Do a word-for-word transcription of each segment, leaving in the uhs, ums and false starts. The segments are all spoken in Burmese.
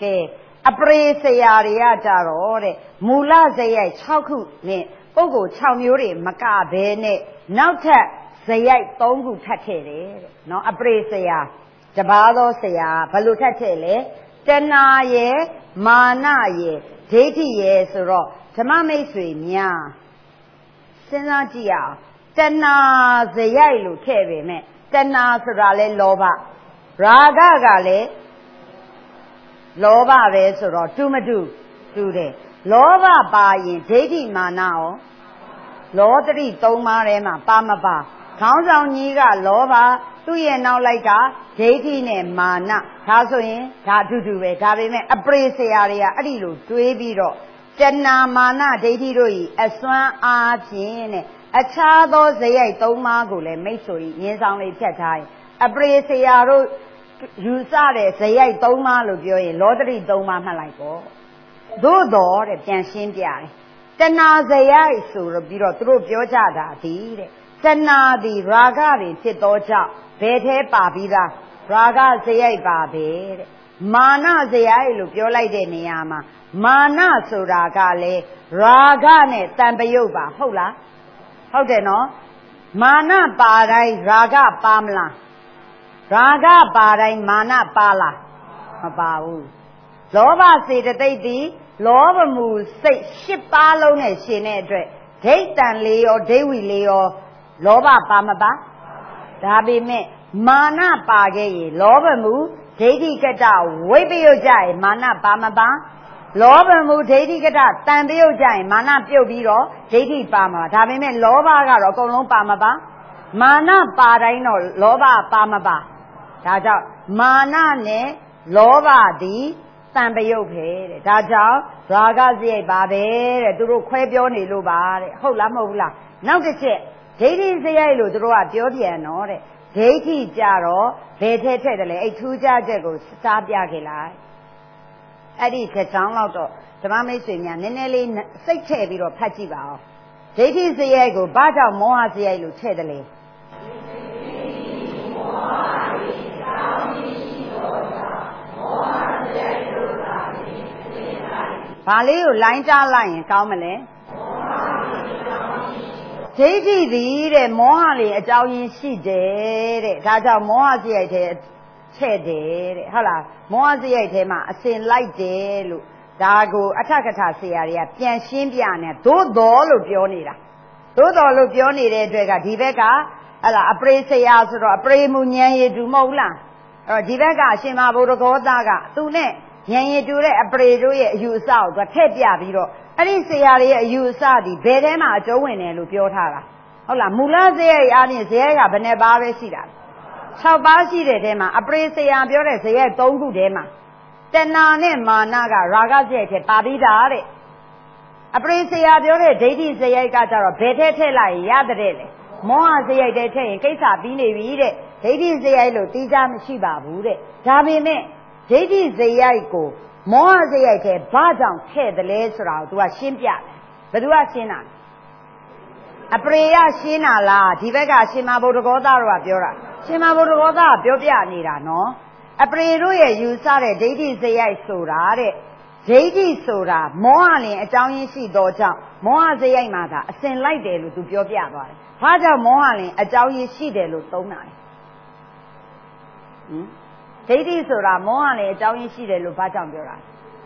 ကဲအပရိစရာတွေကကြတော့တဲ့မူလဇယိုက်၆ခုနဲ့ပုဂ္ဂိုလ်၆မျိုးတွေမကဘဲနဲ့နောက်ထပ်ဇယိုက်၃ခုထပ်ခဲ့တယ်တဲ့နော်အပရိစရာတပါးသောဆရာဘယ်လိုထပ်ခဲ့လဲတဏှာရဲ့မာနရဲ့ဒိဋ္ဌိရဲ့ဆိုတော့ဓမ္မမိတ်ဆွေများစဉ်းစားကြည့်အောင်တဏှာဇယိုက်လို့ခဲ့ပေမဲ့တဏှာဆိုတာလဲလောဘရာဂကလည်းလောဘပဲဆိုတော့တူမတူတူတယ်လောဘပါရင်ဒိဋ္ဌိမာနရောလောတတိသုံးပါးထဲမှာပါမပါခေါင်းဆောင်ကြီးကလောဘသူ့ရဲ့နောက်လိုက်ကဒိဋ္ဌိနဲ့မာနဒါဆိုရင်ဒါအတူတူပဲဒါပေမဲ့အပရိစရာတွေကအဲ့ဒီလိုတွေးပြီးတော့တဏှာမာနဒိဋ္ဌိတို့ဤအစွမ်းအားဖြင့်တဲ့အခြားသောဇယိုက်သုံးပါးကိုလည်းမိတ်ဆွေရင်းဆောင်လေးဖြတ်ထားရင်အပရိစရာတို့ယူဆတဲ့ဇယိုက်သုံးပါးလို့ပြောရင်လောတတိသုံးပါးမှတ်လိုက်ပေါ့သို့တော်တဲ့ပြန်ရှင်းပြတယ်တဏှာဇယိုက်ဆိုပြီးတော့သူတို့ပြောကြတာဒီတဲ့တဏှာသည်ရာဂတွေဖြစ်သောကြောင့်ဘယ်ထဲပါပြီးသားရာဂဇယိုက်ပါပဲတဲ့မာနဇယိုက်လို့ပြောလိုက်တဲ့နေရာမှာမာနဆိုတာကလည်းရာဂနဲ့တံပယုတ်ပါဟုတ်လားဟုတ်တယ်နော်မာနပါတိုင်းရာဂပါမလားရာဂပါတိုင်းမာနပါလားမပါဘူးလောဘစေတသိက်သည်လောဘမူစိတ်ရှစ်ပါးလုံးနဲ့ရှင်တဲ့အတွက်ဒိဋ္ဌံလေးရောဒိဋ္ဌဝီလေးရောလောဘပါမပါဒါပေမဲ့မာနပါခဲ့ရင်လောဘမူဒိဋ္ဌိကတဝိပယုတ်ကြရင်မာနပါမပါလောဘမူဒိဋ္ဌိကတတန်ပယုတ်ကြရင်မာနပြုတ်ပြီးတော့ဒိဋ္ဌိပါမှာဒါပေမဲ့လောဘကတော့အကုန်လုံးပါမပါမာနပါတိုင်းတော့လောဘပါမပါဒါကြောင့်မာနနဲ့လောဘသည်တန်ပယုတ်ပဲတဲ့ဒါကြောင့်ရာဂစရိတ်ပါပဲတဲ့သူတို့ခွဲပြောနေလို့ပါတဲ့ဟုတ်လားမဟုတ်ဘူးလားနောက်တစ်ချက်ဒိဋ္ဌိစရိုက်လို့သူတို့ကပြောပြန်တော့တဲ့ဒိဋ္ဌိကြတော့ဘယ်ထက်ထက်တယ်လဲအဲ့ထူးခြားချက်ကိုစားပြခဲ့လိုက်အဲ့ဒီတစ်ချောင်းလောက်တော့ဓမ္မမိတ်ဆွေများနည်းနည်းလေးစိတ်ထည့်ပြီးတော့ဖတ်ကြည့်ပါဦးဒိဋ္ဌိစရိုက်ကိုဘာကြောင့်မောဟစရိုက်လို့ထည့်တယ်လဲဘာလေးကိုလိုင်းကြားလိုက်ရင်ကောင်းမလဲဒိဋ္ဌိသည်တဲ့မောဟလေးအကြောင်းရင်းရှိတယ်တဲ့ဒါကြောင့်မောဟစရိုက်ထဲထည့်တယ်တဲ့ဟုတ်လားမောဟစရိုက်ထဲမှာအစဉ်လိုက်တယ်လို့ဒါကိုအထကထာဆရာတွေကပြန်ရှင်းပြနေသို့တော်လို့ပြောနေတာသို့တော်လို့ပြောနေတဲ့အတွက်ကဒီဘက်ကဟလာအပရိဆရာဆိုတော့အပရိမူဉာဏ်ရည်တူမဟုတ်လားအဲ့တော့ဒီဘက်ကအရှင်မဘုဒ္ဓဂောသကသူနဲ့ဉာဏ်ရည်တူတဲ့အပရိတို့ရဲ့အယူအဆကိုသူထည့်ပြပြီးတော့အဲ့ဒီဆရာတွေရဲ့အယူအဆဒီဘယ်ထဲမှာအကျုံးဝင်တယ်လို့ပြောထားတာဟုတ်လားမူလဇယိုက်အားဖြင့်ဇယိုက်ကဘယ်နှပါးပဲရှိတာ၆ပါးရှိတဲ့ထဲမှာအပရိဆရာပြောတဲ့ဇယိုက်၃ခုထဲမှာတဏှာနဲ့မာနကရာဂဇယိုက်ထဲပါပြီးတာတဲ့အပရိဆရာပြောတဲ့ဒိဋ္ဌိဇယိုက်ကကြတော့ဘယ်ထဲထည့်လိုက်ရတဲ့လေမောဟဇယိုက်ထဲထည့်ရင်ကိစ္စပြီးနေပြီတဲ့ဒိဋ္ဌိဇယိုက်လို့တီးခြားမရှိပါဘူးတဲ့ဒါပေမဲ့ဒိဋ္ဌိဇယိုက်ကိုမောဟဇယိုက်ထဲဘာကြောင့်ထည့်တယ်လဲဆိုတာကို तू ကရှင်းပြတယ်ဘယ်သူကရှင်းတာအပရိယရှင်းတာလားဒီဘက်ကရှင်မဘုဒ္ဓဂောသတို့ကပြောတာရှင်မဘုဒ္ဓဂောသကပြောပြနေတာနော်အပရိတို့ရဲ့ယူဆတဲ့ဒိဋ္ဌိဇယိုက်ဆိုတာတဲ့ဒိဋ္ဌိဆိုတာမောဟလင်အကြောင်းရင်းရှိသောကြောင့်မောဟဇယိုက်မှာသာအစဉ်လိုက်တယ်လို့ तू ပြောပြသွားတယ်ဘာကြောင့်မောဟလင်အကြောင်းရင်းရှိတယ်လို့သုံးတာလဲဟင်ဒိဋ္ဌိဆိုတာမောဟလည်းအကြောင်းရင်းရှိတယ်လို့ဘာကြောင့်ပြောတာ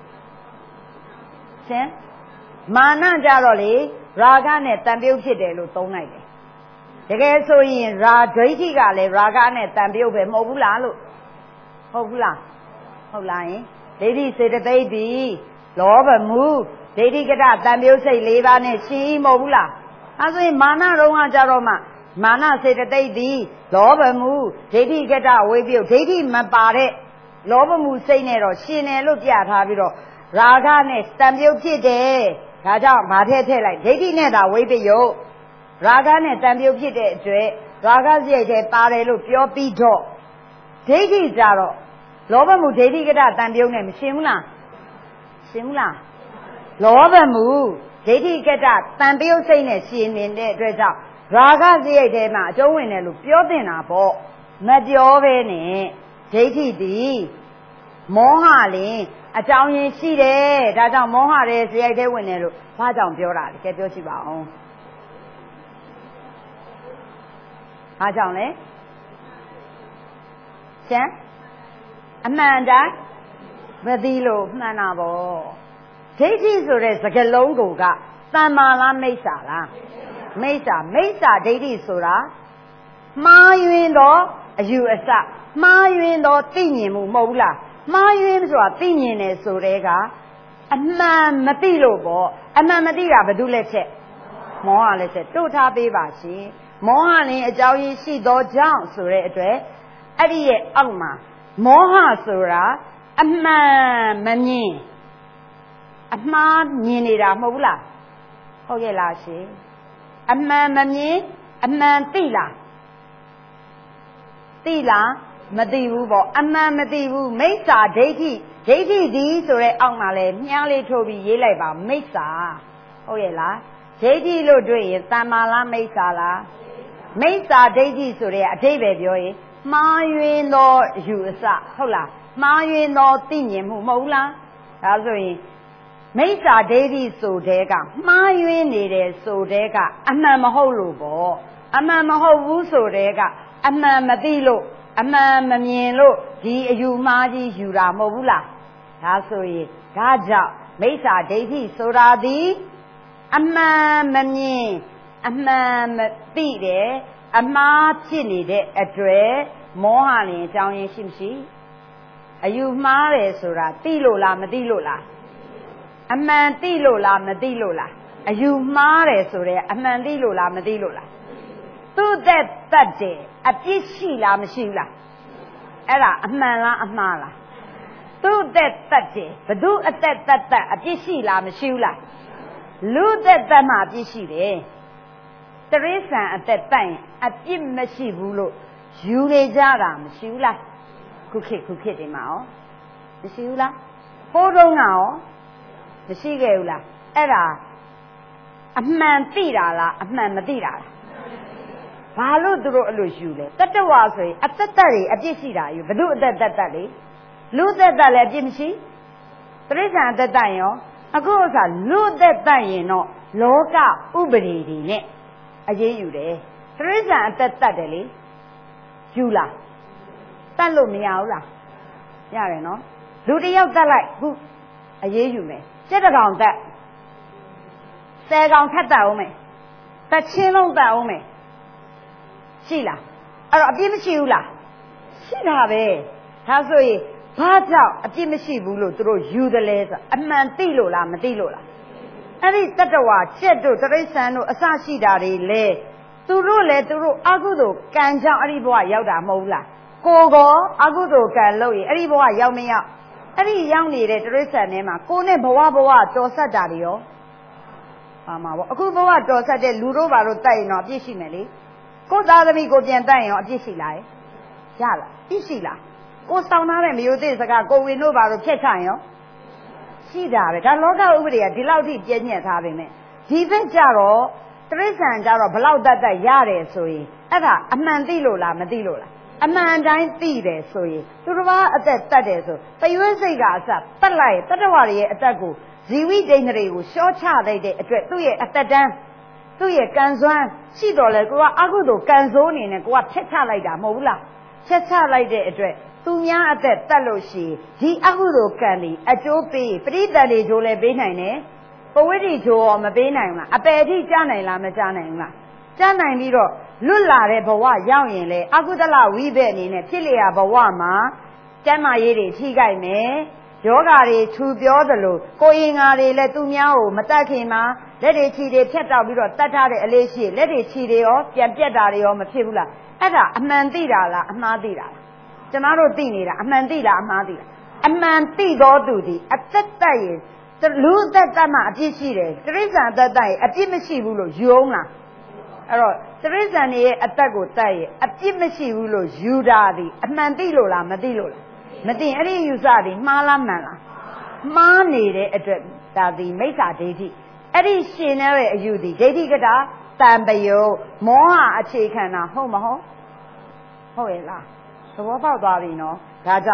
ရှင်မာနကြတော့လေရာဂနဲ့တန်ပြုတ်ဖြစ်တယ်လို့သုံးလိုက်တယ်တကယ်ဆိုရင်ရာဒိဋ္ဌိကလည်းရာဂနဲ့တန်ပြုတ်ပဲမဟုတ်ဘူးလားလို့ဟုတ်ဘူးလားဟုတ်လားယင်ဒိဋ္ဌိစေတသိက်ဒီလောဘမူဒိဋ္ဌိကတတန်ပြုတ်စိတ်၄ပါးနဲ့ရှိမဟုတ်ဘူးလားအဲဆိုရင်မာနတော့ကကြတော့မှမာနစေတသိက်သည်လောဘမူဒိဋ္ဌိကတဝိပယုဒိဋ္ဌိမပါတဲ့လောဘမူစိတ်နဲ့တော့ရှင်တယ်လို့ပြထားပြီးတော့ရာဂနဲ့တံပြုတ်ဖြစ်တယ်ဒါကြောင့်ဘာထည့်ထည့်လိုက်ဒိဋ္ဌိနဲ့သာဝိပယုရာဂနဲ့တံပြုတ်ဖြစ်တဲ့အတွက်ရာဂစရိုက်ထဲပါတယ်လို့ပြောပြီးတော့ဒိဋ္ဌိကြတော့လောဘမူဒိဋ္ဌိကတတံပြုတ်နဲ့မရှင်ဘူးလားရှင်ဘူးလားလောဘမူဒိဋ္ဌိကတတံပြုတ်စိတ်နဲ့ရှင်နေတဲ့အတွက်ကြောင့်ရာဂစရိုက်ထဲမှာအကျုံးဝင်တယ်လို့ပြောတင်တာပေါ့မပြောဘဲနဲ့ဒိဋ္ဌိသည်မောဟလင်အကြောင်းရင်းရှိတယ်ဒါကြောင့်မောဟတဲ့ဇယိုက်တဲ့ဝင်တယ်လို့ဘာကြောင့်ပြောတာလဲကဲပြောရှိပါအောင်ဘာကြောင့်လဲကျန်အမှန်တိုင်းမသိလို့မှန်တာပေါ့ဒိဋ္ဌိဆိုတဲ့စကားလုံးကိုကတမ္မာလားမိစ္ဆာလားမိစ္ဆာမိစ္ဆာဒိဋ္ဌိဆိုတာမှားယွင်းသောအယူအဆမှားယွင်းသောသိမြင်မှုမဟုတ်ဘူးလားမှားယွင်းဆိုတာသိမြင်တယ်ဆိုတဲ့ကအမှန်မသိလို့ပေါ့အမှန်မသိတာဘာလို့လဲချက်မောဟလက်ချက်တို့ထားပေးပါရှင်မောဟလင်းအကြောင်းရင်းရှိသောကြောင့်ဆိုတဲ့အတွက်အဲ့ဒီရဲ့အောက်မှာမောဟဆိုတာအမှန်မမြင်အမှားမြင်နေတာမဟုတ်ဘူးလားဟုတ်ရဲ့လားရှင်အမှန်မမြင်အမှန်သိလားသိလားမသိဘူးပေါ့အမှန်မသိဘူးမိစ္ဆာဒိဋ္ဌိဒိဋ္ဌိဒီဆိုတဲ့အောက်မှာလဲမြားလေးထိုးပြီးရေးလိုက်ပါမိစ္ဆာဟုတ်ရဲ့လားဒိဋ္ဌိလို့တွေ့ရင်တမ္မာလားမိစ္ဆာလားမိစ္ဆာဒိဋ္ဌိဆိုတဲ့အဓိပ္ပာယ်ပြောရင်မှားယွင်းသောယူအဆဟုတ်လားမှားယွင်းသောသိမြင်မှုမဟုတ်လားဒါဆိုရင်မိစ္ဆာဒိဋ္ဌိဆိုတဲ့ကမှားယွင်းနေတဲ့ဆိုတဲ့ကအမှန်မဟုတ်လို့ပေါ့အမှန်မဟုတ်ဘူးဆိုတဲ့ကအမှန်မသိလို့အမှန်မမြင်လို့ဒီအယူမှားကြီးယူတာမဟုတ်ဘူးလားဒါဆိုရင်ဒါကြောင့်မိစ္ဆာဒိဋ္ဌိဆိုတာဒီအမှန်မမြင်အမှန်မသိတယ်အမှားဖြစ်နေတဲ့အတွက်မောဟလင်အကြောင်းရင်းရှိမရှိအယူမှားတယ်ဆိုတာသိလို့လားမသိလို့လားအမှန်သိလို့လားမသိလို့လားအယူမှားတယ်ဆိုတဲ့အမှန်သိလို့လားမသိလို့လားသူ့သက်တတ်တယ်အပြစ်ရှိလားမရှိဘူးလားအဲ့ဒါအမှန်လားအမှားလားသူ့သက်တတ်တယ်ဘသူအသက်တတ်တတ်အပြစ်ရှိလားမရှိဘူးလားလူသက်တတ်မှအပြစ်ရှိတယ်တရိစ္ဆာန်အသက်တတ်ရင်အပြစ်မရှိဘူးလို့ယူနေကြတာမရှိဘူးလားခုခေတ်ခုခေတ်ဒီမှာရောမရှိဘူးလားဟိုးတုန်းကရောမရှိခဲ့ဘူးလားအဲ့ဒါအမှန်သိတာလားအမှန်မသိတာလားဘာလို့သူတို့အဲ့လိုယူလဲတတ္တဝါဆိုရင်အသက်သက်တွေအပြစ်ရှိတာယူဘလို့အသက်သက်သက်လေလူသက်သက်လည်းအပြစ်မရှိတရိစ္ဆာန်အသက်သက်ရောအခုဥစ္စာလူသက်သက်ရင်တော့လောကဥပဒေတွေနဲ့အရေးယူတယ်တရိစ္ဆာန်အသက်သက်တယ်လေယူလားတတ်လို့မရဘူးလားရတယ်နော်လူတယောက်တတ်လိုက်ခုအရေးယူမယ်စက်တကောင်တက်ဆယ်ကောင်ထက်တက်အောင်မယ်တစ်ချင်းလုံးတက်အောင်မယ်ရှိလားအဲ့တော့အပြစ်မရှိဘူးလားရှိတာပဲဒါဆိုရင်ဘာကြောင့်အပြစ်မရှိဘူးလို့သူတို့ယူတယ်လဲဆိုအမှန်သိလို့လားမသိလို့လားအဲ့ဒီတတ္တဝါကျက်တို့တရိစ္ဆာန်တို့အစရှိတာတွေလေသူတို့လည်းသူတို့အကုသိုလ်ကံကြောင့်အဲ့ဒီဘဝရောက်တာမဟုတ်ဘူးလားကိုကောအကုသိုလ်ကံလို့ရင်အဲ့ဒီဘဝရောက်မရောက်အဲ့ဒီရောက်နေတဲ့တရိစ္ဆာန်ထဲမှာကိုနဲ့ဘဝဘဝတော်ဆက်တာတွေရောပါမှာပေါ့အခုဘဝတော်ဆက်တဲ့လူတို့ဘာလို့တိုက်ရင်တော့အပြစ်ရှိမယ်လေကိုသားသမီးကိုပြန်တိုက်ရင်ရောအပြစ်ရှိလားရလားပြစ်ရှိလားကိုစောင်းထားတဲ့မျိုးသိစကားကိုဝင်တို့ဘာလို့ဖြတ်ချရင်ရောရှိတာပဲဒါလောကဥပဒေကဒီလောက်ထိပြည့်ညက်ထားပေမဲ့ဒီဘက်ကြတော့တရိစ္ဆာန်ကြတော့ဘလောက်တတ်တတ်ရတယ်ဆိုရင်အဲ့ဒါအမှန်သိလို့လားမသိလို့လားအမှန်တိုင်းသိတယ်ဆိုရင်သူတစ်ပါးအသက်တတ်တယ်ဆိုတရွေးစိတ်ကအစတတ်လိုက်တတ္တဝါတွေရဲ့အသက်ကိုဇီဝိဒိဋ္ဌိတွေကိုရှော့ချလိုက်တဲ့အတွက်သူ့ရဲ့အသက်တန်းသူ့ရဲ့ကံစွမ်းရှိတော်လဲကိုကအကုသိုလ်ကံစိုးနေနဲ့ကိုကဖျက်ချလိုက်တာမဟုတ်ဘူးလားဖျက်ချလိုက်တဲ့အတွက်သူများအသက်တတ်လို့ရှိရင်ဒီအကုသိုလ်ကံတွေအကျိုးပေးပရိသတ်တွေကျိုးလဲပေးနိုင်တယ်ပဝိတ္တိကျိုးရောမပေးနိုင်ဘူးလားအပယ်အထိကြားနိုင်လားမကြားနိုင်ဘူးလားကြားနိုင်ပြီးတော့လွတ်လာတဲ့ဘဝရောက်ရင်လေအကုသလဝိဘက်အနေနဲ့ဖြစ်လျာဘဝမှာကျမ်းမာရေးတွေထိခိုက်မယ်ယောဂါတွေထူပြောသလိုကိုရင်ငါတွေလည်းသူများကိုမတတ်ခင်မှာလက်တွေခြေတွေဖြတ်တောက်ပြီးတော့တတ်ထားတဲ့အလေးရှိလက်တွေခြေတွေရောပြန်ပြက်တာတွေရောမဖြစ်ဘူးလားအဲ့ဒါအမှန်သိတာလားအမှားသိတာလားကျမတို့သိနေတာအမှန်သိလားအမှားသိလားအမှန်သိတော်သူဒီအသက်တတ်ရင်လူအသက်တတ်မှအပြစ်ရှိတယ်တရိစ္ဆာန်အသက်တတ်ရင်အပြစ်မရှိဘူးလို့ယူအောင်လားအဲ့တော့တရိစ္ဆာန်ရဲ့အသက်ကိုတတ်ရင်အပြစ်မရှိဘူးလို့ယူတာဒီအမှန်သိလို့လားမသိလို့လားမသိအဲ့ဒီယူဆဒီမှားလားမှန်လားမှားနေတဲ့အတွက်ဒါဒီမိစ္ဆာဒိဋ္ဌိအဲ့ဒီရှင်တဲ့အယူဒီဒိဋ္ဌိကတာတံပယုမောဟအခြေခံတာဟုတ်မဟုတ်ဟုတ်ရဲ့လားသဘောပေါက်သွားပြီနော်ဒါကြောင့်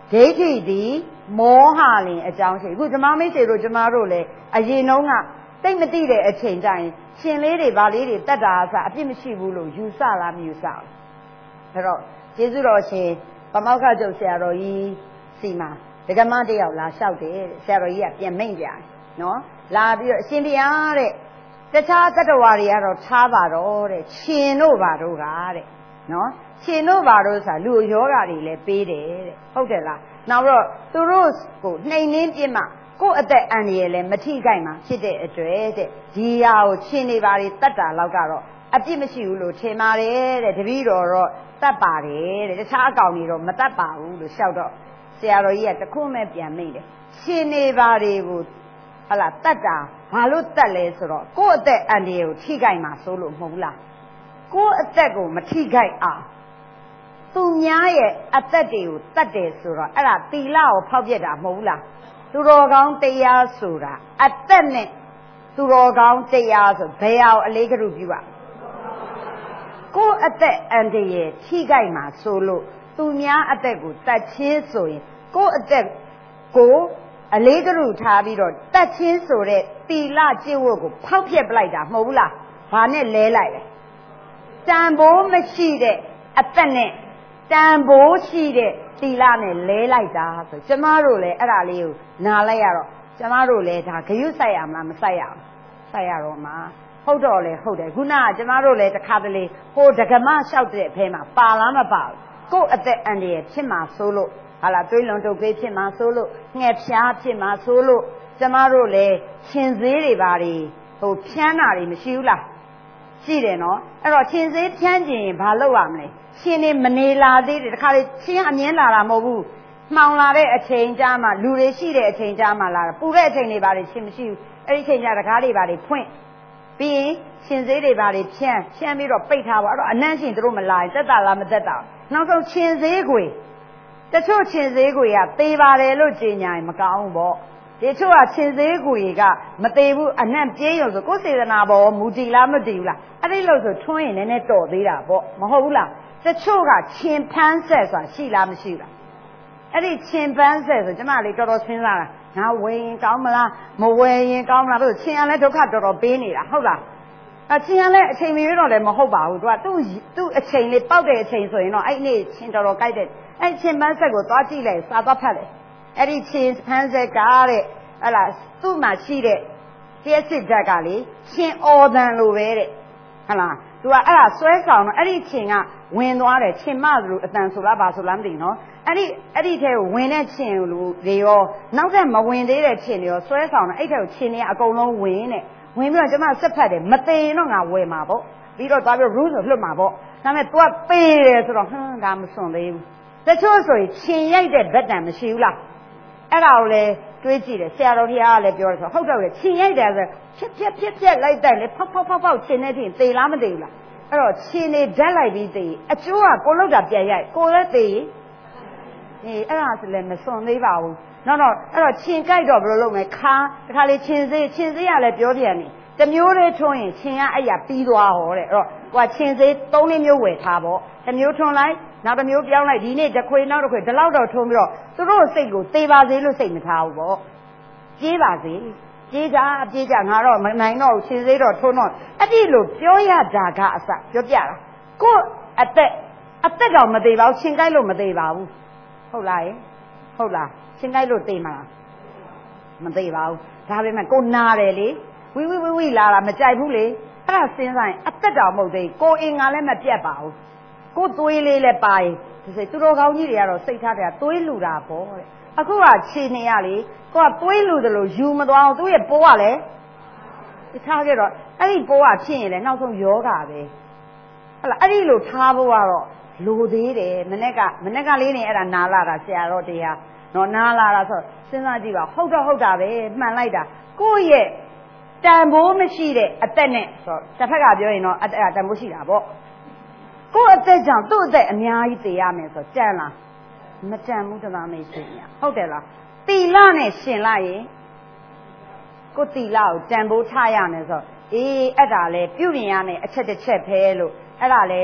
ဒိဋ္ဌိသည်မောဟလင်အကြောင်းရှိအခုဓမ္မမိတ်ဆွေတို့ကျမတို့လည်းအရင်တုန်းကတိတ်မတိတဲ့အချိန်ကျရင်ရှင်လေးတွေဗာလေးတွေတတ်တာအစအပြစ်မရှိဘူးလို့ယူဆလားမယူဆဘူးအဲ့တော့ကျေးဇူးတော်ရှင်ဗမောက္ခကျုပ်ဆရာတော်ကြီးစီမှာဒကမတယောက်လာလျှောက်တယ်ဆရာတော်ကြီးကပြန်မိန့်ပြတယ်နော်လာပြီးတော့အရှင်တရားတဲ့တခြားတတ္တဝါတွေကတော့ထားပါတော့တဲ့ရှင်တို့ပါတို့ကတဲ့နော်ရှင်တို့ပါတို့ဆိုတာလူယောဂါတွေလည်းပေးတယ်တဲ့ဟုတ်တယ်လားနောက်တော့သူတို့ကိုနှိမ်နှင်းပြမှကိုယ့်အသက်အန္တရာယ်လည်းမထိခိုက်မှာဖြစ်တဲ့အတွက်တဲ့ဒီဟာကိုရှင်နေပါတွေတတ်တာလောက်ကတော့အပြစ်မရှိဘူးလို့ထင်ပါတယ်တဲ့တပည့်တော်တော့တတ်ပါတယ်တဲ့တခြားအကောင်တွေတော့မတတ်ပါဘူးလို့လျှောက်တော့ဆရာတော်ကြီးကတခုမဲ့ပြန်မိတ်တယ်ရှင်နေပါတွေကိုဟလာတတ်တာဘာလို့တတ်လဲဆိုတော့ကိုယ့်အသက်အန္တရာယ်ကိုထိခိုက်မှာစိုးလို့မဟုတ်လားကိုယ့်အသက်ကိုမထိခိုက်အောင်သူများရဲ့အသက်တွေကိုတတ်တယ်ဆိုတော့အဲ့ဒါသီလကိုဖောက်ပြက်တာမဟုတ်လားသူတော်ကောင်းတရားဆိုတာအသက်နဲ့သူတော်ကောင်းတရားဆိုဘယ်အောင်အလေးကရုပြုอ่ะကိုယ့်အသက်အန္တရာယ်ထိခိုက်မှာဆိုလို့သူများအသက်ကိုတတ်ချင်းဆိုရင်ကိုယ့်အသက်ကိုအလေးကရုထားပြီးတော့တတ်ချင်းဆိုတဲ့သီလကျင့်ဝတ်ကိုဖောက်ပြက်ပလိုက်တာမဟုတ်ဘူးလားဘာနဲ့လဲလိုက်လဲတန်ဖိုးမရှိတဲ့အသက်နဲ့တန်ဖိုးရှိတဲ့သီလနဲ့လဲလိုက်တာဆိုကျမတို့လည်းအဲ့ဒါလေးကိုနားလိုက်ရတော့ကျမတို့လည်းဒါဂရုစိုက်ရမလားမစိုက်ရအောင်စိုက်ရတော့မှာဟုတ်တော့လေဟုတ်တယ်ခုနကကျမတို့လည်းတစ်ခါတလေဟိုဒကမလျှောက်တဲ့အဖဲမှာပါလားမပါဘူးကိုယ့်အသက်အန္တရာယ်ဖြစ်မှာဆိုလို့ဟာလာတွေးလွန်တုတ်ပေးဖြစ်မှာဆိုလို့ငှက်ဖြားဖြစ်မှာဆိုလို့ကျမတို့လည်းရှင်သေးတွေပါတွေဟိုဖြန်းတာတွေမရှိဘူးလားရှိတယ်နော်အဲ့တော့ရှင်သေးဖြန်းကျင်ရင်ဘာလုပ်ရမလဲရှင်နေမနေလာသေးတယ်တခါလေရှင်အမြင်လာတာမဟုတ်ဘူးမှောင်လာတဲ့အချိန်ကြာမှလူတွေရှိတဲ့အချိန်ကြာမှလာတာပူတဲ့အချိန်တွေပါလေရှင်မရှိဘူးအဲ့ဒီအချိန်ကြာတကားတွေပါလေဖွင့်ပြီးရင်ရှင်သေးတွေပါလေဖြန်းဖြန်းပြီးတော့ပိတ်ထားပါအဲ့တော့အနမ်းရှင်တို့မလာရင်တက်တာလားမတက်တာနောက်ဆုံးရှင်သေးခွေတချို့ရှင်သေးခွေကသေပါတယ်လို့ကြေညာရင်မကောင်းဘူးပေါ့ဒီချို့ကရှင်သေးခွေကမသေးဘူးအနံ့ပြေးရုံဆိုကိုယ်စေတနာပေါ်မူတည်လားမတည်ဘူးလားအဲ့ဒီလို့ဆိုထွန်းရင်လည်းနဲ့တော်သေးတာပေါ့မဟုတ်ဘူးလားတချို့ကချင်းဖန်းဆက်ဆိုတာရှိလားမရှိဘူးလားအဲ့ဒီချင်းဖန်းဆက်ဆိုကျမလေးတော်တော်စဉ်းစားတာငါဝယ်ရင်ကောင်းမလားမဝယ်ရင်ကောင်းမလားလို့ချင်းကလည်းဒုက္ခတော်တော်ပေးနေတာဟုတ်လားအချင်းကလည်းအချိန်မီတော့လည်းမဟုတ်ပါဘူးသူကသူ့သူ့အချိန်လေးပောက်တဲ့အချိန်ဆိုရင်တော့အဲ့နေ့ချင်းတော်တော်ကြိုက်တဲ့အဲ့ချင်းဖန်းဆက်ကိုသွားကြည့်လိုက်စာသွားဖတ်တယ်အဲ့ဒီချင်းဖန်းဆက်ကတဲ့ဟလာသူ့မှာရှိတဲ့ကျက်စစ်ဓာတ်ကလေရှင်အော်တန်လိုပဲတဲ့ဟလာသူကအဲ့ဒါဆွဲဆောင်တော့အဲ့ဒီချင်းကဝင်သွားတယ်ချင်းမလို့အတန်ဆိုလားဘာဆိုလားမသိဘူးနော်အဲ့ဒီအဲ့ဒီထဲကိုဝင်တဲ့ချင်းလို့တွေရောနောက်ထပ်မဝင်သေးတဲ့ချင်းတွေရောဆွဲဆောင်တော့အဲ့ထဲကိုချင်းတွေကအကုန်လုံးဝင်တဲ့ဝင်ပြီးတော့ကျမဆက်ဖတ်တယ်မသေးရင်တော့ငါဝယ်မှာပေါ့ပြီးတော့သွားပြီး rule ဆိုလွတ်မှာပေါ့ဒါပေမဲ့ तू ကပေးတယ်ဆိုတော့ဟမ်ဒါမစွန့်သေးဘူးတချို့ဆိုရင်ချင်းရိုက်တဲ့ဗက်တံမရှိဘူးလားအဲ့ဒါကိုလည်းတွေးကြည့်တယ်ဆရာတော်ဖျားကလည်းပြောတယ်ဆိုဟုတ်တော့လေချင်းရိုက်တယ်ဆိုဖြက်ဖြက်ဖြက်ဖြက်လိုက်တယ်လေဖောက်ဖောက်ဖောက်ဖောက်ချင်းနေတင်သေလားမသေဘူးလားအဲ့တော့ချင်းနေဓာတ်လိုက်ပြီးသေအကျိုးကကိုလောက်တာပြန်ရိုက်ကိုလည်းသေအေးအဲ့ဒါဆိုလည်းမစွန့်သေးပါဘူးနောက်တော့အဲ့တော့ချင်းကြိုက်တော့ဘယ်လိုလုပ်မလဲခါတခါလေချင်းစေးချင်းစေးရလည်းပြောပြန်နေတမျိုးလေးထွန်းရင်ချင်းကအဲ့ရပြီးသွားဟောတဲ့အဲ့တော့ကိုကချင်းစေးသုံးလေးမျိုးဝယ်ထားပေါ့တမျိုးထွန်းလိုက်နောက်တစ်မျိုးပြောင်းလိုက်ဒီနေ့တစ်ခွေနောက်တစ်ခွေဒီလောက်တော့ထွန်းပြီးတော့သူတို့စိတ်ကိုသေပါစေလို့စိတ်မထားဘူးပေါ့ပြေးပါစေပြေးကြပြေးကြငါတော့မနိုင်တော့ချင်းစေးတော့ထွန်းတော့အဲ့ဒီလိုပြောရတာကအစပြောပြတာကိုအသက်အသက်တော့မသေးပါဘူးချင်းကြိုက်လို့မသေးပါဘူးဟုတ်လားယဟုတ်လားချင်းကြိုက်လို့သေမှာမသေးပါဘူးဒါပေမဲ့ကိုနာတယ်လေဝိဝိဝိဝိလာတာမကြိုက်ဘူးလေအဲ့ဒါစဉ်းစားရင်အသက်တော်မဟုတ်သေးကိုအင်္ဂါလည်းမပြတ်ပါဘူးကိုသွေးလေးလည်းပါရင်ဒီစိတ်သူတော်ကောင်းကြီးတွေကတော့စိတ်ထားတယ်သွေးလူတာပေါ့တဲ့အခုကခြေနေရလေကိုကသွေးလူတယ်လို့ယူမသွားအောင်သူ့ရဲ့ပိုးကလည်းတခြားကြတော့အဲ့ဒီပိုးကဖြစ်ရင်လည်းနောက်ဆုံးယောဂါပဲဟုတ်လားအဲ့ဒီလိုထားဖို့ကတော့လိုသေးတယ်မနေ့ကမနေ့ကလေးနေအဲ့ဒါနာလာတာဆရာတော်တရားနော်နာလာတာဆိုစဉ်းစားကြည့်ပါဟုတ်တော့ဟုတ်တာပဲမှန်လိုက်တာကိုယ့်ရဲ့တန်ဖိုးမရှိတဲ့အသက်နဲ့ဆိုတစ်ဖက်ကပြောရင်တော့အသက်တန်ဖိုးရှိတာပေါ့ကိုယ့်အသက်ကြောင့်သူ့အသက်အများကြီးသေရမယ်ဆိုကြံလားမကြံဘူးတသားမေးရှင်ညာဟုတ်တယ်လားတီလနဲ့ရှင်လိုက်ရင်ကိုယ်တီလကိုတန်ဖိုးထားရမယ်ဆိုအေးအဲ့ဒါလဲပြုပြင်ရမယ်အချက်တစ်ချက်ပဲလို့အဲ့ဒါလဲရွှ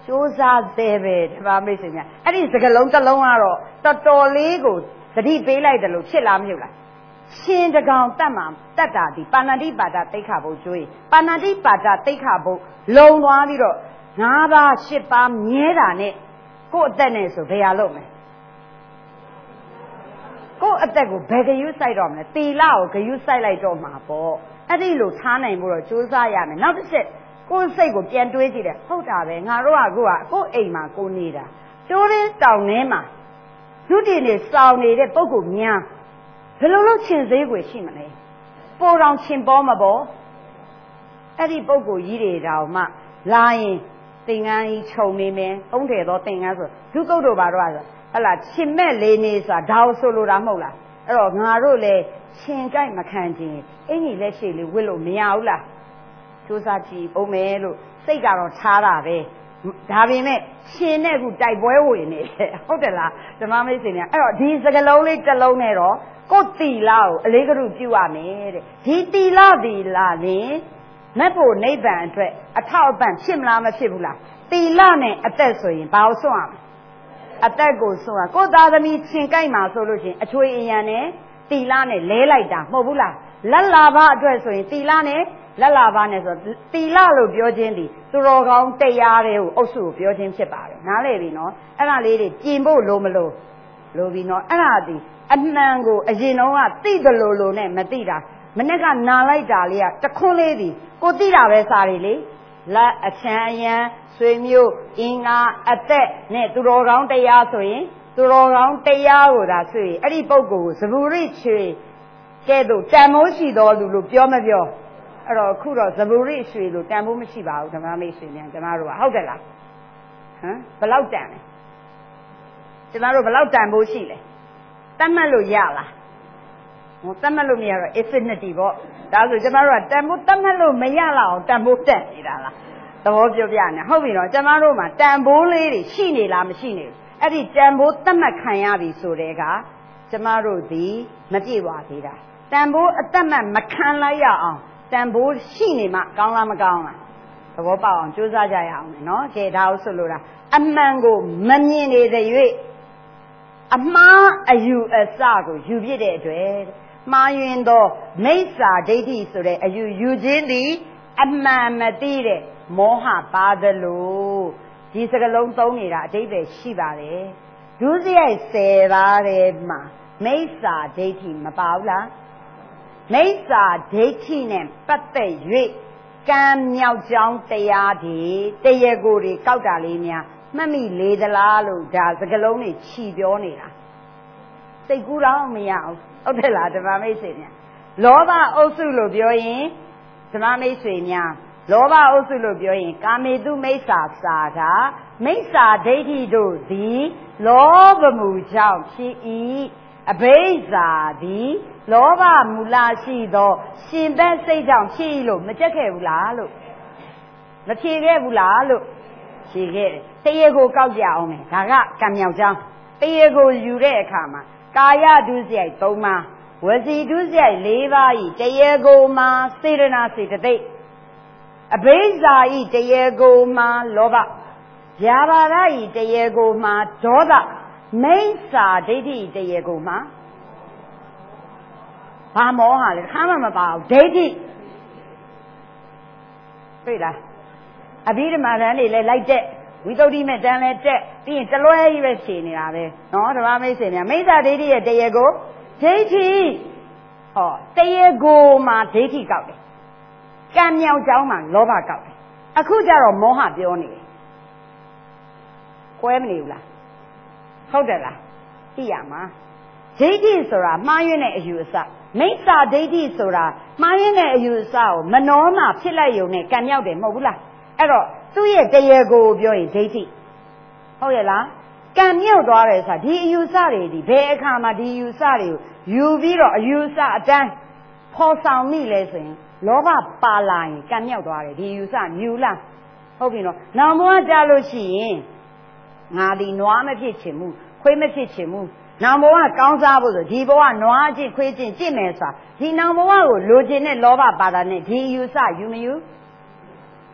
ကြိုးစားသေးပဲဒီမှာမိတ်ဆွေများအဲ့ဒီစကလုံးတစ်လုံးကတော့တော်တော်လေးကိုသတိပေးလိုက်တယ်လို့ဖြစ်လားမဖြစ်လားရှင်တကောင်တတ်မှာတတ်တာဒီပါဏာတိပါဒတိခါဘုတ်ကျွေးပါဏာတိပါဒတိခါဘုတ်လုံသွားပြီးတော့ငါးပါးရှစ်ပါးမြဲတာနဲ့ကို့အသက်နဲ့ဆိုဘယ်ဟာလုပ်မလဲကို့အသက်ကိုဘယ်ဂယုစိုက်တော့မလဲတီလာကိုဂယုစိုက်လိုက်တော့မှာပေါ့အဲ့ဒီလိုထားနိုင်ဖို့တော့ကြိုးစားရမယ်နောက်တစ်ချက်ကိုယ်စိတ်ကိုပြန်တွေးကြည့်တယ်ဟုတ်တာပဲငါတို့ကကိုကကိုယ်အိမ်မှာကိုနေတာတိုးရင်းတောင်ထဲမှာဒုတိယနေစောင်းနေတဲ့ပုဂ္ဂိုလ်များဘယ်လိုလုပ်ချင်သေးွယ်ရှိမလဲပိုတော်ချင်ပေါ်မပေါ်အဲ့ဒီပုဂ္ဂိုလ်ကြီးတွေတောင်မှလာရင်သင်္ကန်းကြီးခြုံနေမယ်သုံးထည်သောသင်္ကန်းဆိုဒုက္ကုတ်တို့ဘာတော့ဆိုဟလာချင်မဲ့လေးနေဆိုတာဒါဆိုလိုတာမဟုတ်လားအဲ့တော့ငါတို့လေချင်ကြိုက်မခံခြင်းအင်ကြီးလက်ရှိလေးဝစ်လို့မရဘူးလားစူးစမ်းကြည့်အောင်မယ်လို့စိတ်ကတော့ထားတာပဲဒါပေမဲ့ရှင်နဲ့ခုတိုက်ပွဲဝင်နေတယ်ဟုတ်တယ်လားဓမ္မမိတ်ဆွေများအဲ့တော့ဒီစကလုံးလေးတစ်လုံးနဲ့တော့ကိုယ်တီလာကိုအလေးကရုပြုရမယ်တဲ့ဒီတီလာတီလာနေမက်ဖို့နိဗ္ဗာန်အတွက်အထောက်အပံ့ဖြစ်မလားမဖြစ်ဘူးလားတီလာနဲ့အသက်ဆိုရင်ဘာလို့ဆွရမလဲအသက်ကိုဆွရကိုယ်သားသမီးရှင်ကြိုက်မှာဆိုလို့ချင်းအချွေအရန်နဲ့တီလာနဲ့လဲလိုက်တာမဟုတ်ဘူးလားလက်လာဘအတွက်ဆိုရင်တီလာနဲ့လက်လာပါနဲ့ဆိုတီလာလို့ပြောခြင်းဒီသူတော်ကောင်းတရားတွေကိုအုပ်စုကိုပြောခြင်းဖြစ်ပါတယ်နားလည်ပြီနော်အဲ့ဒါလေးတွေပြင်ဖို့လိုမလို့လိုပြီနော်အဲ့ဒါဒီအမှန်ကိုအရင်တော့ကသိတယ်လို့လို့နဲ့မသိတာမနေ့ကနာလိုက်တာလေးကတခွန်းလေးဒီကိုသိတာပဲစားရည်လေလက်အချမ်းအရန်ဆွေမျိုးအင်္ဂါအသက်နဲ့သူတော်ကောင်းတရားဆိုရင်သူတော်ကောင်းတရားကိုဒါဆွေအဲ့ဒီပုဂ္ဂိုလ်ကိုဇဗုရိချွေကဲ့သို့တန်မိုးရှိတော်လူလို့ပြောမပြောအဲ့တော့အခုတော့ဇဗုရိရွှေလို့တန်ဖိုးမရှိပါဘူးဓမ္မမိတ်ဆွေများကျမတို့ကဟုတ်တယ်လားဟမ်ဘယ်လောက်တန်လဲကျမတို့ဘယ်လောက်တန်ဖိုးရှိလဲတတ်မှတ်လို့ရလားဟိုတတ်မှတ်လို့မရတော့ infinity ပေါ့ဒါဆိုကျမတို့ကတန်ဖိုးတတ်မှတ်လို့မရလောက်အောင်တန်ဖိုးတက်နေတာလားသဘောပြောပြနေဟုတ်ပြီတော့ကျမတို့မှာတန်ဖိုးလေးတွေရှိနေလားမရှိနေဘူးအဲ့ဒီတန်ဖိုးတတ်မှတ်ခံရပြီဆိုတဲ့ကကျမတို့ဒီမပြည့်ဝသေးတာတန်ဖိုးအသက်မှတ်မခံလိုက်ရအောင်တန်ဖိုးရှိနေမှကောင်းလားမကောင်းလားသဘောပေါက်အောင်ကြိုးစားကြရအောင်နော်ကဲဒါဟုတ်ဆိုလို့လားအမှန်ကိုမမြင်နေတဲ့၍အမှားအယူအဆကိုယူပြတဲ့အတွက်မှားယွင်းသောမိစ္ဆာဒိဋ္ဌိဆိုတဲ့အယူယူခြင်းသည်အမှန်မသိတဲ့မောဟပါသလိုဒီစကလုံးသုံးနေတာအဓိပ္ပာယ်ရှိပါတယ်ဒုစရိုက်ဆယ်ပါးထဲမှာမိစ္ဆာဒိဋ္ဌိမပါဘူးလားမိစ္ဆာဒိဋ္ဌိနဲ့ပတ်သက်၍ကံမြောက်ကြောင်းတရားတွေတရားကိုယ်တွေကောက်တာလေးများမှတ်မိလေသလားလို့ဒါစကလုံးတွေခြီပြောနေတာစိတ်ကူးတော့မရအောင်ဟုတ်တယ်လားဓမ္မမိတ်ဆွေများလောဘအုပ်စုလို့ပြောရင်ဓမ္မမိတ်ဆွေများလောဘအုပ်စုလို့ပြောရင်ကာမေတုမိစ္ဆာစာတာမိစ္ဆာဒိဋ္ဌိတို့သည်လောဘမူကြောင့်ဖြစ်၏အဘိဇ္ဇာသည်လောဘမူလရှိသောရှင်ဘက်စိတ်ကြောင့်ဖြစ်၏လို့မကြက်ခဲ့ဘူးလားလို့မဖြေခဲ့ဘူးလားလို့ဖြေခဲ့တယ်တရားကိုကောက်ကြအောင်မယ်ဒါကကံမြောက်ကြောင်းတရားကိုယူတဲ့အခါမှာကာယဒုစရိုက်၃ပါးဝစီဒုစရိုက်၄ပါးဤတရားကိုမှာစေတနာစေတသိက်အဘိဇ္ဇာဤတရားကိုမှာလောဘဗျာပါဒဤတရားကိုမှာဒေါသမိစ္ဆာဒိဋ္ဌိတရားကိုမှာဘာမောဟာလဲခါမှမပါဘူးဒိဋ္ဌိတွေ့လားအဘိဓမ္မာတန်းတွေလည်းလိုက်တဲ့ဝိသုဒ္ဓိမဲ့တန်းလည်းတက်ပြီးရင်တလွဲကြီးပဲဖြေနေတာပဲနော်ဓမ္မမိတ်ဆွေများမိစ္ဆာဒိဋ္ဌိရဲ့တရားကိုဒိဋ္ဌိဟောတရားကိုမှာဒိဋ္ဌိကောက်တယ်ကံမြောက်ကြောင်းမှာလောဘကောက်တယ်အခုကျတော့မောဟပြောနေတယ်ကွဲမနေဘူးလားဟုတ်တယ်လားသိရမှာဒိဋ္ဌိဆိုတာမှားယွင်းတဲ့အယူအဆမိစ္ဆာဒိဋ္ဌိဆိုတာမှားယွင်းတဲ့အယူအဆကိုမနှောမှဖြစ်လိုက်ရုံနဲ့ကံမြောက်တယ်မဟုတ်ဘူးလားအဲ့တော့သူ့ရဲ့တရားကိုပြောရင်ဒိဋ္ဌိဟုတ်ရဲ့လားကံမြောက်သွားတယ်ဆိုတာဒီအယူအဆတွေဒီဘယ်အခါမှဒီအယူအဆတွေကိုယူပြီးတော့အယူအဆအတန်းဖော်ဆောင်မိလဲဆိုရင်လောဘပါလာရင်ကံမြောက်သွားတယ်ဒီအယူအဆမြူလားဟုတ်ပြီနော်နောင်ဘဝကြလို့ရှိရင်ငါဒီနွားမဖြစ်ချင်ဘူးခွေးမဖြစ်ချင်ဘူးနောင်ဘဝကောင်းစားဖို့ဆိုဒီဘဝနွားအကျင့်ခွေးကျင့်ကျင့်မယ်ဆိုတာဒီနောင်ဘဝကိုလိုချင်တဲ့လောဘပါတာနဲ့ဒီအယူအဆယူမယူ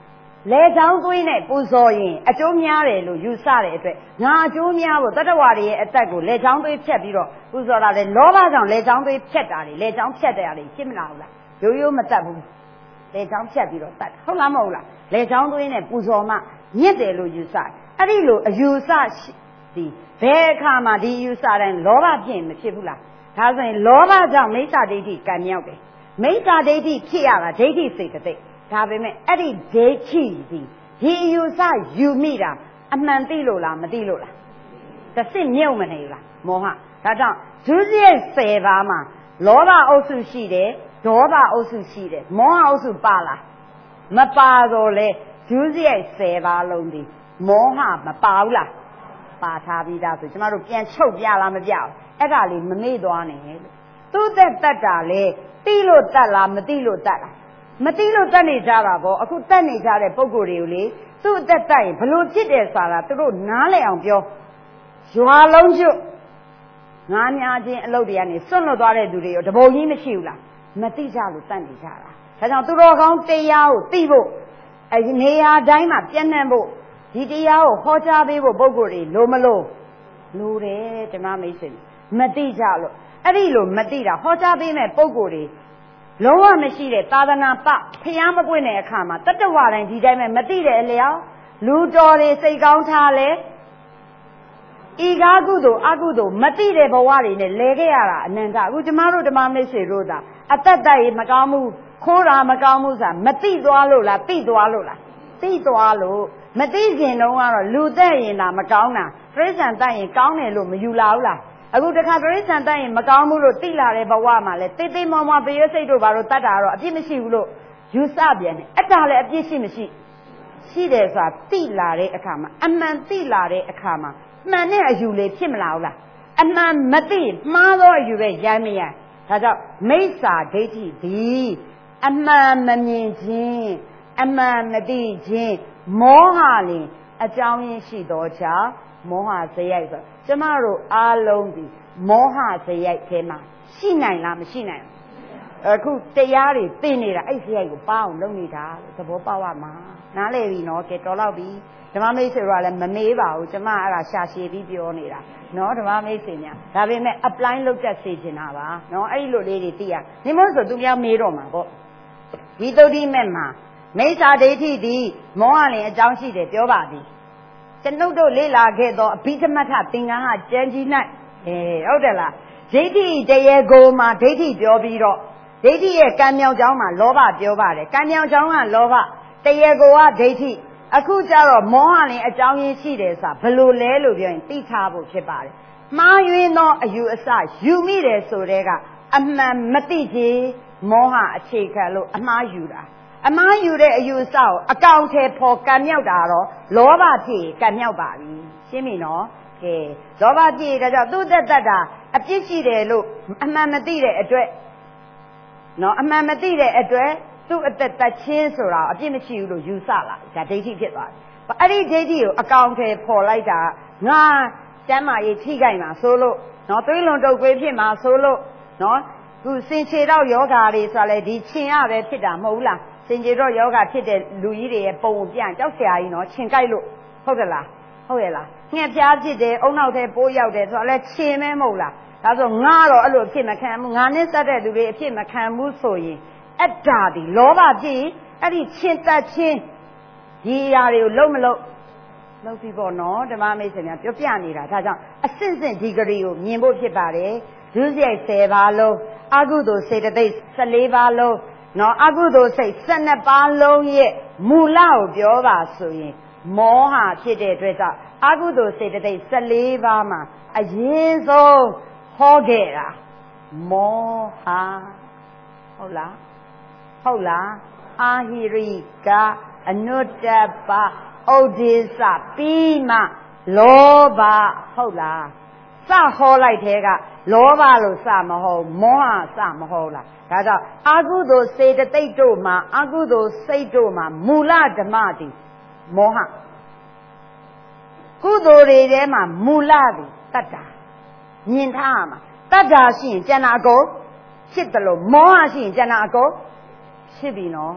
လေချောင်းသွေးနဲ့ပူဇော်ရင်အကျိုးများတယ်လို့ယူဆတဲ့အတွက်ငါအကျိုးများဖို့တတ္တဝါတွေရဲ့အသက်ကိုလေချောင်းသွေးဖြတ်ပြီးတော့ပူဇော်တာလေလောဘကြောင့်လေချောင်းသွေးဖြတ်တာလေလေချောင်းဖြတ်တဲ့အားတွေဖြစ်မလားဟုတ်လားရိုးရိုးမတတ်ဘူးလေချောင်းဖြတ်ပြီးတော့တတ်ဟုတ်လားမဟုတ်လားလေချောင်းသွေးနဲ့ပူဇော်မှညစ်တယ်လို့ယူဆအဲ့ဒီလိုအယူဆဒီဘယ်အခါမှဒီယူဆတိုင်းလောဘဖြစ်မဖြစ်ဘူးလားဒါဆိုရင်လောဘကြောင့်မိစ္ဆာဒိဋ္ဌိကံမြောက်တယ်မိစ္ဆာဒိဋ္ဌိဖြစ်ရတာဒိဋ္ဌိစေတသိက်ဒါပေမဲ့အဲ့ဒီဒိဋ္ဌိဒီဒီအယူဆယူမိတာအမှန်သိလို့လားမသိလို့လားတစ်စစ်မြုပ်မနေဘူးလားမောဟဒါကြောင့်ဒုစရိုက်ဆယ်ပါးမှာလောဘအုပ်စုရှိတယ်ဒေါသအုပ်စုရှိတယ်မောဟအုပ်စုပါလားမပါတော့လေဒုစရိုက်ဆယ်ပါးလုံးဒီမောဟမပါဘူးလားပါထားပြီးသားဆိုကျမတို့ပြန်ချုပ်ပြလားမပြဘူးအဲ့ဒါလေးမမေ့သွားနဲ့လို့သူ့သက်တတ်တာလေသိလို့တတ်လားမသိလို့တတ်လားမသိလို့တတ်နေကြတာပေါ့အခုတတ်နေကြတဲ့ပုံကိုယ်တွေကိုလေသူ့အသက်တတ်ရင်ဘလို့ဖြစ်တယ်ဆိုတာသူတို့နားလည်အောင်ပြောရွာလုံးကျွတ်ငါးများချင်းအလုပ်တွေကနေစွန့်လွတ်သွားတဲ့သူတွေရောတပုံကြီးမရှိဘူးလားမသိကြလို့တတ်နေကြတာဒါကြောင့်သူတော်ကောင်းတရားကိုသိဖို့အဲနေရာတိုင်းမှာပြန့်နှံ့ဖို့ဒီတရားကိုဟောကြားပေးဖို့ပုံကိုယ်တွေလိုမလို့လိုတယ်ဓမ္မမိတ်ဆွေမသိကြလို့အဲ့ဒီလိုမသိတာဟောကြားပေးမဲ့ပုံကိုယ်တွေလုံးဝမရှိတဲ့သာသနာပဖျားမပွင့်တဲ့အခါမှာတတ္တဝါတိုင်းဒီတိုင်းပဲမသိတဲ့အလျောက်လူတော်တွေစိတ်ကောင်းထားလဲဤကားကုသိုလ်အကုသိုလ်မသိတဲ့ဘဝတွေနဲ့လဲခဲ့ရတာအနန္တအခုကျမတို့ဓမ္မမိတ်ဆွေတို့သာအသက်တည်းမကောင်းဘူးခိုးတာမကောင်းဘူးဆိုတာမသိသွားလို့လားသိသွားလို့လားသိသွားလို့မသိခင်တုန်းကတော့လူသက်ရင်သာမကောင်းတာပြိဿံတက်ရင်ကောင်းတယ်လို့မယူလာဘူးလားအခုတခါပြိဿံတက်ရင်မကောင်းဘူးလို့သိလာတဲ့ဘဝမှာလဲတိတ်တိတ်မောမောပေရစိတ်တို့ဘာလို့တတ်တာတော့အပြစ်မရှိဘူးလို့ယူဆပြန်တယ်အဲ့ဒါလည်းအပြစ်ရှိမရှိရှိတယ်ဆိုတာသိလာတဲ့အခါမှာအမှန်သိလာတဲ့အခါမှာမှန်တဲ့အယူလေးဖြစ်မလာဘူးလားအမှန်မသိမှားသောအယူပဲရိုင်းမရိုင်းဒါကြောင့်မိစ္ဆာဒိဋ္ဌိသည်အမှန်မမြင်ခြင်းအမှန်မသိခြင်းမောဟလင်အကြောင်းရင်းရှိသောကြောင့်မောဟဇယိုက်ဆိုကျမတို့အားလုံးဒီမောဟဇယိုက်ထဲမှာရှိနိုင်လားမရှိနိုင်ဘူးအခုတရားတွေသိနေတာအဲ့ဇယိုက်ကိုပါအောင်လုပ်နေတာသဘောပေါက်ရမှာနားလည်ပြီနော်ကဲတော်တော့ပြီဓမ္မမိတ်ဆွေတို့ကလည်းမမေးပါဘူးကျမအဲ့ဒါရှာရှည်ပြီးပြောနေတာနော်ဓမ္မမိတ်ဆွေများဒါပေမဲ့ apply လုပ်တတ်စေချင်တာပါနော်အဲ့ဒီလိုလေးတွေသိရနေမို့ဆိုသူများမေးတော့မှာပေါ့ဝိသုဒ္ဓိမဲ့မှာမိစ္ဆာဒိဋ္ဌိသည်မောဟလင်အကြောင်းရှိတယ်ပြောပါသည်ကျွန်ုပ်တို့လေ့လာခဲ့သောအဘိဓမ္မထသင်္ကန်းဟကျမ်းကြီး၌အဲဟုတ်တယ်လားဒိဋ္ဌိတရေကိုမှာဒိဋ္ဌိပြောပြီးတော့ဒိဋ္ဌိရဲ့ကံမြောက်ကြောင်းမှာလောဘပြောပါတယ်ကံမြောက်ကြောင်းကလောဘတရေကိုကဒိဋ္ဌိအခုကျတော့မောဟလင်အကြောင်းရင်းရှိတယ်ဆိုတာဘယ်လိုလဲလို့ပြောရင်သိထားဖို့ဖြစ်ပါတယ်မှားယွင်းသောအယူအဆယူမိတယ်ဆိုတဲ့ကအမှန်မသိခြင်းမောဟအခြေခံလို့အမှားယူတာအမှားယူတဲ့အယူအဆကိုအကောင်ထဲပေါ်ကံမြောက်တာတော့လောဘဖြစ်ကံမြောက်ပါပြီရှင်းပြီနော်ကဲလောဘဖြစ်ဒါကြောင့်သူ့သက်သက်တာအပြစ်ရှိတယ်လို့အမှန်မသိတဲ့အတွက်နော်အမှန်မသိတဲ့အတွက်သူ့အသက်သက်ချင်းဆိုတာအပြစ်မရှိဘူးလို့ယူဆလာဒါဒိဋ္ဌိဖြစ်သွားတယ်အဲ့ဒီဒိဋ္ဌိကိုအကောင်ထဲပေါ်လိုက်တာငါကျမ်းမာရေးထိခိုက်မှာဆိုလို့နော်သွေးလွန်တုပ်ကွေးဖြစ်မှာဆိုလို့နော်သူစင်ချေတော့ယောဂါတွေဆိုတာလေဒီခြင်ရပဲဖြစ်တာမဟုတ်ဘူးလားစင်ကြယ်တော့ယောဂဖြစ်တဲ့လူကြီးတွေရဲ့ပုံကိုပြန်ကြောက်ဆရာကြီးနော်ခြင်ကြိုက်လို့ဟုတ်တယ်လားဟုတ်ရဲ့လားငှက်ပြားဖြစ်တယ်အုံနောက်ထဲပိုးရောက်တယ်ဆိုတော့လဲခြင်မဲမဟုတ်လားဒါဆိုငါတော့အဲ့လိုအဖြစ်မခံဘူးငါနဲ့စတဲ့လူတွေအဖြစ်မခံဘူးဆိုရင်အတ္တာဒီလောဘဖြစ်အဲ့ဒီခြင်တက်ချင်းဒီຢာတွေကိုလုံးမလုံးလုံးပြီပေါ့နော်ဓမ္မမိတ်ဆွေများပြောပြနေတာဒါကြောင့်အစစ်စစ်ဒီဂရီကိုမြင်ဖို့ဖြစ်ပါတယ်ဒုစရိုက်ဆယ်ပါးလုံးအကုသိုလ်စေတသိက်ဆယ်လေးပါးလုံးနော်အကုသိုလ်စိတ်ဆယ်နှစ်ပါးလုံးရဲ့မူလကိုပြောပါဆိုရင်မောဟဖြစ်တဲ့အတွက်ကြောင့်အကုသိုလ်စေတသိက်ဆယ်လေးပါးမှာအရင်ဆုံးဟောခဲ့တာမောဟဟုတ်လားဟုတ်လားအာဟိရိကအနုတ္တပဩဒေသပြီးမှလောဘဟုတ်လားစဟောလိုက်တဲ့ကလောဘလို့စမဟုတ်မောဟစမဟုတ်လားဒါကြောင့်အကုသိုလ်စေတသိက်တို့မှာအကုသိုလ်စိတ်တို့မှာမူလဓမ္မသည်မောဟကုသိုလ်တွေထဲမှာမူလသည်တတ္တာမြင်ထားမှာတတ္တာရှိရင်ကျန်တာအကုန်ဖြစ်တယ်လို့မောဟရှိရင်ကျန်တာအကုန်ဖြစ်ပြီနော်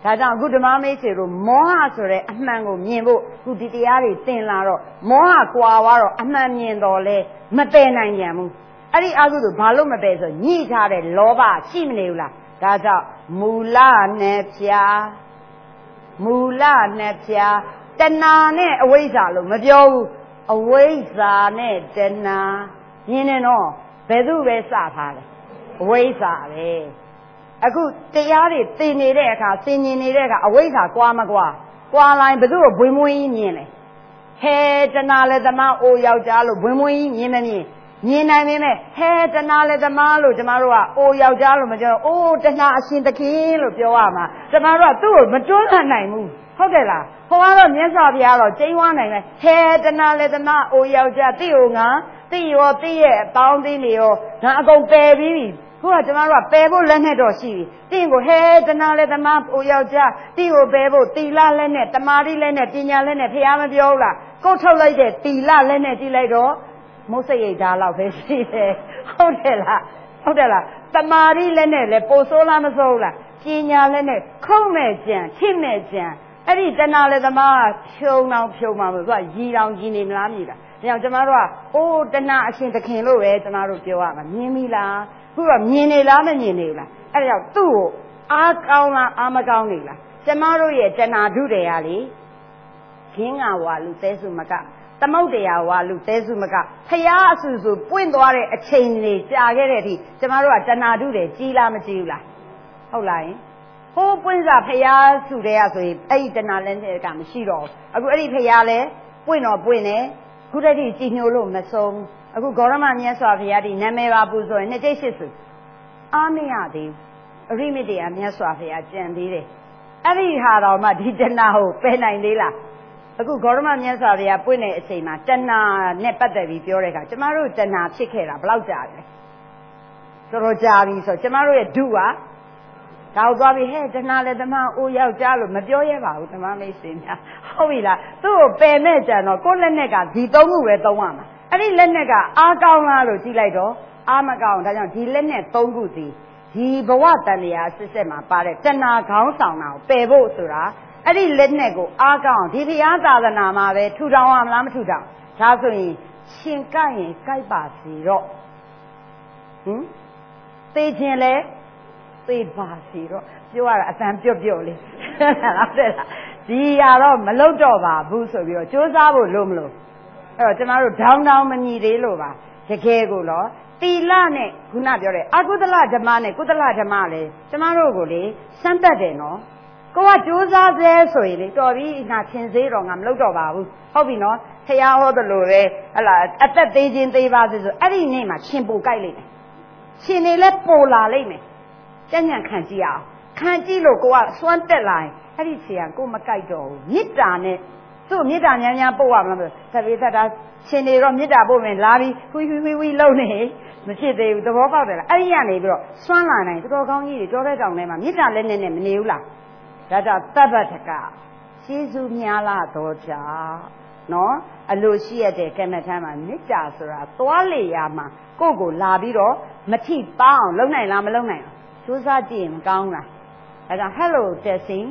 ဒါကြောင့်အခုဓမ္မမိတ်ဆွေတို့မောဟဆိုတဲ့အမှန်ကိုမြင်ဖို့အခုဒီတရားတွေသင်လာတော့မောဟကွာသွားတော့အမှန်မြင်တော့လဲမပယ်နိုင်ကြဘူးအဲ့ဒီအကုသို့ဘာလို့မပယ်ဆိုညှိထားတဲ့လောဘရှိမနေဘူးလားဒါကြောင့်မူလနဲ့ဖြာမူလနဲ့ဖြာတဏှာနဲ့အဝိဇ္ဇာလို့မပြောဘူးအဝိဇ္ဇာနဲ့တဏှာမြင်နေတော့ဘယ်သူပဲစထားတယ်အဝိဇ္ဇာပဲအခုတရားတွေသင်နေတဲ့အခါသင်ញင်နေတဲ့အခါအဝိဇ္ဇာကွာမကွာကွာလိုက်ဘယ်သူ့ကိုဘွင်မွင်းကြီးမြင်လဲဟဲတဏှာလည်းသမားအိုယောက်ျားလို့ဘွင်မွင်းကြီးမြင်မမြင်မြင်နိုင်ပေမဲ့ဟဲတဏှာလည်းသမားလို့ကျမတို့ကအိုယောက်ျားလို့မပြောအိုးတဏှာအရှင်သခင်လို့ပြောရမှာကျမတို့ကသူ့ကိုမတွန်းလှန်နိုင်ဘူးဟုတ်တယ်လားဟိုကတော့မြတ်စွာဘုရားတော့ကျိန်းဝါနိုင်မယ်ဟဲတဏှာလည်းသမားအိုယောက်ျားတိ့ကိုငါတိ့ရောတိ့ရဲ့အပေါင်းအသင်းတွေရောငါအကုန်ပယ်ပြီးပြီခုကကျမတို့ကပယ်ဖို့လက်နဲ့တော့ရှိပြီတင့်ကိုဟဲတဏှာလည်းသမားအိုယောက်ျားတိ့ကိုပယ်ဖို့တီလလက်နဲ့တမာတိလက်နဲ့ပညာလက်နဲ့ဖះမပြောဘူးလားကိုယ်ထုတ်လိုက်တဲ့တီလလက်နဲ့ကြည့်လိုက်တော့မုတ်စိတ်ရိတ်ဓာတ်လောက်ပဲရှိတယ်ဟုတ်တယ်လားဟုတ်တယ်လားတမာတိလက်နဲ့လည်းပိုဆိုးလားမဆိုးလားပညာလက်နဲ့ခုံးမဲ့ကြံချစ်မဲ့ကြံအဲ့ဒီတဏှာလည်းသမားဖြုံအောင်ဖြုံမှာမဟုတ်ရီတောင်ကြီးနေမလားမြည်လားဒါကြောင့်ကျမတို့ကအိုးတဏှာအရှင်သခင်လို့ပဲကျမတို့ပြောရမှာမြင်ပြီလားခုကမြင်နေလားမမြင်နေဘူးလားအဲ့ဒါကြောင့်သူ့ကိုအားကောင်းလားအားမကောင်းနေလားကျမတို့ရဲ့တဏှာဓုတွေကလေခင်းငါဝါလူသဲစုမကသမုတ်တရားဝါလူသဲစုမကဖျားအဆူဆူပွင့်သွားတဲ့အချိန်တွေကြာခဲ့တဲ့အထိကျမတို့ကတဏှာဓုတွေကြီးလားမကြီးဘူးလားဟုတ်လားယင်ဟိုးပွင့်စားဖျားဆူတဲ့ရဆိုရင်အဲ့ဒီတဏှာလည်းကမရှိတော့ဘူးအခုအဲ့ဒီဖျားလဲပွင့်တော့ပွင့်တယ်ခုတည်းကကြည်ညိုလို့မဆုံးအခုဂေါရမမြတ်စွာဘုရားဒီနာမည်ပါပူဆိုရင်နှစ်ကျိတ်ရှိစုအားမရသေးဘူးအရိမိတရားမြတ်စွာဘုရားကြံသေးတယ်အဲ့ဒီဟာတော့မှဒီတဏှာကိုပယ်နိုင်သေးလားအခုဂေါရမမြတ်စွာဘုရားပွင့်တဲ့အချိန်မှာတဏှာနဲ့ပတ်သက်ပြီးပြောတဲ့အခါကျမတို့တဏှာဖြစ်ခဲ့တာဘယ်လောက်ကြာလဲတော်တော်ကြာပြီဆိုကျမတို့ရဲ့ဓုကဒါကိုသွားပြီးဟဲ့တဏှာလည်းဓမ္မအိုးယောက်ျားလို့မပြောရဲပါဘူးဓမ္မမိတ်ဆွေများဟုတ်ပြီလားသူ့ကိုပယ်မဲ့ကြံတော့ကိုယ်လက်နဲ့ကဒီသုံးခုပဲသုံးရမှာအဲ့ဒီလက်နဲ့ကအားကောင်းလားလို့ကြည့်လိုက်တော့အားမကောင်းဒါကြောင့်ဒီလက်နဲ့သုံးခုစီဒီဘဝတန်တရားစစ်စစ်မှာပါတဲ့တဏှာခေါင်းဆောင်တာကိုပယ်ဖို့ဆိုတာအဲ့ဒီလက်နဲ့ကိုအားကောင်းဒီဘုရားသာသနာမှာပဲထူထောင်ရမလားမထူထောင်ဒါဆိုရင်ရှင်ကြိုက်ရင်ကြိုက်ပါစီတော့ဟင်သိခြင်းလဲသိပါစီတော့ပြောရတာအတန်ပြုတ်ပြုတ်လေးဟုတ်တယ်လားဒီရတော့မလုံတော့ပါဘူးဆိုပြီးတော့စူးစမ်းဖို့လို့မလို့အဲ့တော့ကျမတို့ဒေါင်းဒေါင်းမညီသေးလို့ပါတကယ်ကိုတော့တီလနဲ့ခုနပြောတဲ့အကုသလဓမ္မနဲ့ကုသလဓမ္မလေကျမတို့ကိုလေစမ်းသက်တယ်နော်ကိုကကြိုးစားသေးဆိုရင်လေတော်ပြီငါသင်သေးတော့ငါမလုပ်တော့ပါဘူးဟုတ်ပြီနော်ဖះဟောသလိုပဲဟလာအသက်သေးခြင်းသေးပါစေဆိုအဲ့ဒီနေ့မှာရှင်ပိုကြိုက်လိုက်တယ်ရှင်နေလဲပိုလာလိုက်မယ်ကြံ့ညံ့ခံကြည့်အောင်ခံကြည့်လို့ကိုကစွမ်းတက်လာရင်အဲ့ဒီဆရာကိုမကြိုက်တော့ဘူးမေတ္တာနဲ့သူ့မေတ္တာများများပို့ရမလားဆိုသဗ္ဗေသတ္တာရှင်နေတော့မေတ္တာပို့မယ်လာပြီးဝီဝီဝီဝီလုံးနေမဖြစ်သေးဘူးသဘောပေါက်တယ်လားအဲ့ဒီကနေပြီးတော့စွမ်းလာနိုင်တော်ကောင်းကြီးတွေတော်တဲ့တောင်ထဲမှာမေတ္တာလည်းနဲ့နဲ့မနေဘူးလားဒါကြောင့်တပ္ပတကရှင်းစုများလာတော့ကြောင့်နော်အလိုရှိရတဲ့ကမ္မထမ်းမှာမေတ္တာဆိုတာသွားလေရမှာကိုယ့်ကိုလာပြီးတော့မထိပေါအောင်လုံနိုင်လားမလုံနိုင်အောင်စူးစမ်းကြည့်ရင်မကောင်းလားဒါကြောင့် hello testing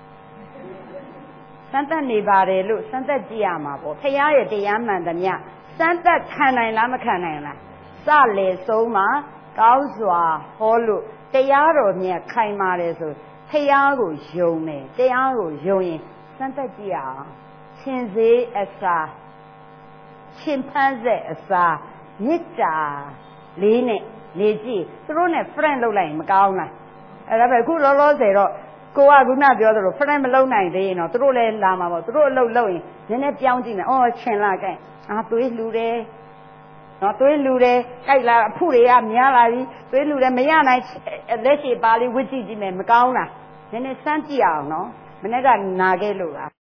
စမ်းသပ်နေပါတယ်လို့စမ်းသပ်ကြည့်ရမှာပေါ့ဖခင်ရဲ့တရားမှန်သမျှစမ်းသပ်ခံနိုင်လားမခံနိုင်လားစလေဆုံးမှာကောင်းစွာဟောလို့တရားတော်မြတ်ခိုင်ပါတယ်ဆိုဖခင်ကိုယုံတယ်တရားကိုယုံရင်စမ်းသပ်ကြည့်ရအောင်ရှင်စေးအစာရှင်ဖန်းဆက်အစာမေတ္တာလေးနဲ့နေကြည့်သူတို့နဲ့ friend လုပ်လိုက်ရင်မကောင်းလားအဲ့ဒါပဲအခုလောလောဆယ်တော့ကိုကခုနပြောသလို friend မလုပ်နိုင်သေးရင်တော့သူတို့လည်းလာမှာပေါ့သူတို့အလုပ်လုပ်ရင်နည်းနည်းပြောင်းကြည့်မယ်အော်ရှင်လာကြိုက်အာသွေးလှူတယ်နော်သွေးလှူတယ်ကြိုက်လာအဖုတွေကများလာပြီသွေးလှူတယ်မရနိုင်လက်ရှိပါလေးဝစ်ကြည့်ကြည့်မယ်မကောင်းလားနည်းနည်းစမ်းကြည့်အောင်နော်မနေ့ကနာခဲ့လို့လား